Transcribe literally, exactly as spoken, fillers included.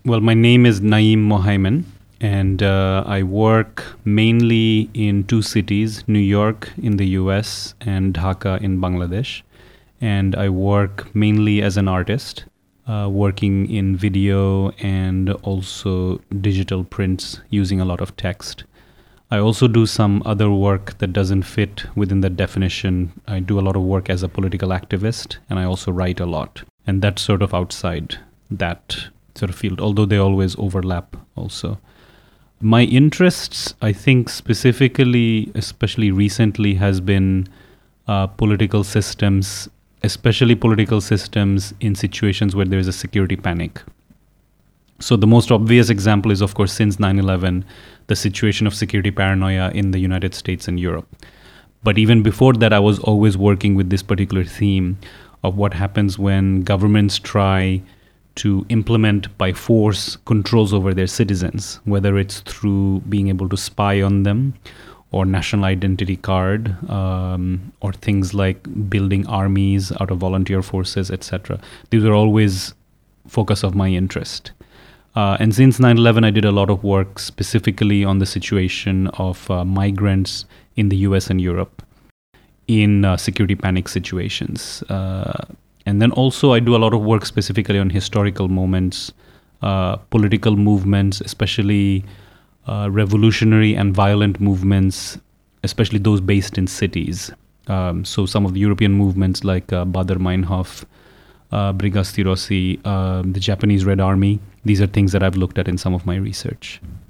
Well, my name is Naeem Mohaimin, and uh, I work mainly in two cities, New York in the U S and Dhaka in Bangladesh. And I work mainly as an artist, uh, working in video and also digital prints using a lot of text. I also do some other work that doesn't fit within the definition. I do a lot of work as a political activist, and I also write a lot. And that's sort of outside that sort of field, although they always overlap also. My interests, I think specifically, especially recently, has been uh, political systems, especially political systems in situations where there is a security panic. So the most obvious example is, of course, since nine eleven, the situation of security paranoia in the United States and Europe. But even before that, I was always working with this particular theme of what happens when governments try to implement by force controls over their citizens, whether it's through being able to spy on them or national identity card, um, or things like building armies out of volunteer forces, et cetera. These were always focus of my interest. Uh, and since nine eleven, I did a lot of work specifically on the situation of uh, migrants in the U S and Europe in uh, security panic situations. Uh, and then also I do a lot of work specifically on historical moments, uh, political movements, especially uh, revolutionary and violent movements, especially those based in cities. Um, so some of the European movements like uh, Baader-Meinhof, uh, Brigasti Rossi, uh, the Japanese Red Army, these are things that I've looked at in some of my research.